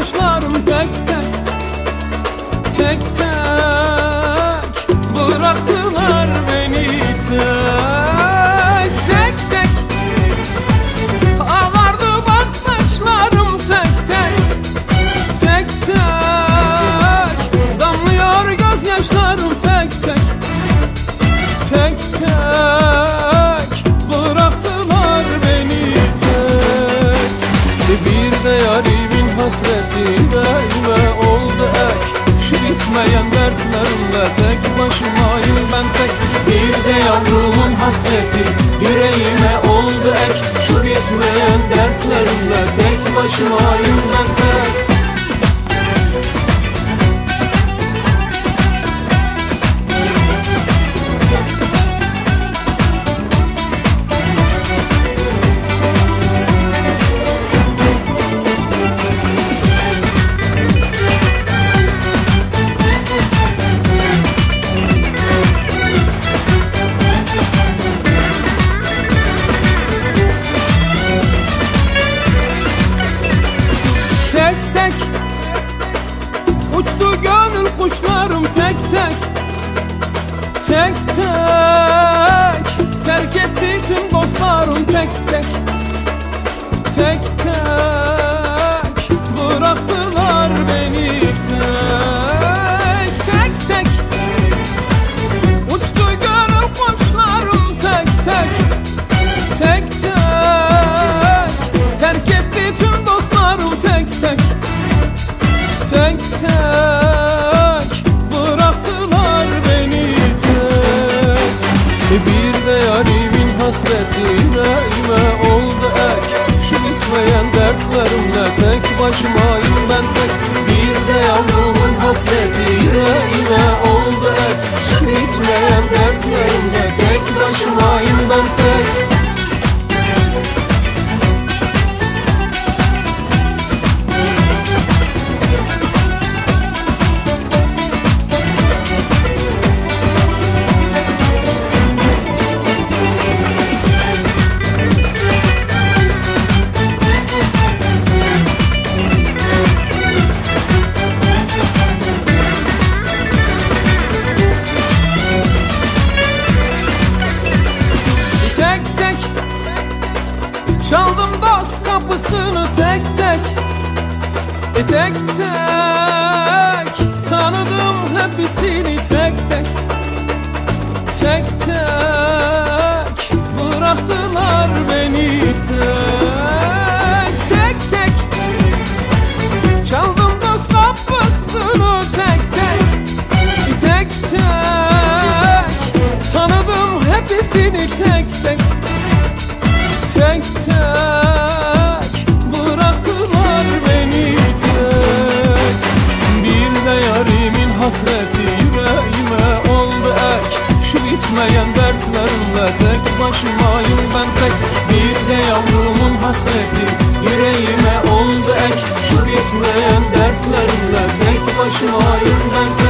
gözyaşlarım tek tek, tek tek bıraktılar beni tek, tek tek ağardı bak saçlarım tek tek, tek tek damlıyor gözyaşlarım tek tek, tek tek bıraktılar beni tek. Bir de yarimin hasreti yüreğime oldu ek, şu bitmeyen dertlerimle tek başımayım ben tek. Bir de yavrumun hasreti yüreğime oldu ek, şu bitmeyen dertlerimle tek başımayım ben tek. Uçtu gönül kuşlarım tek tek, tek tek terk etti tüm dostlarım tek tek, tek tek bıraktılar beni tek, tek tek uçtu gönül kuşlarım tek tek, tek tek terk etti tüm dostlarım tek tek, tek tek bıraktılar beni tek. Bir de yarimin hasreti yüreğime oldu ek, şu bitmeyen dertlerimle tek başımayım ben tek. Bir de yavrumun hasreti yüreğime oldu ek, şu bitmeyen dertlerimle tek başımayım ben tek. Çaldım dost kapısını tek tek, tek tek tanıdım hepsini tek tek, tek tek bıraktılar beni tek, tek tek çaldım dost kapısını tek tek, tek tek tanıdım hepsini tek tek, tek tek bıraktılar beni tek. Bir de yarimin hasreti yüreğime oldu ek, şu bitmeyen dertlerimle tek başımayım ben tek. Bir de yavrumun hasreti yüreğime oldu ek, şu bitmeyen dertlerimle tek başımayım ben tek.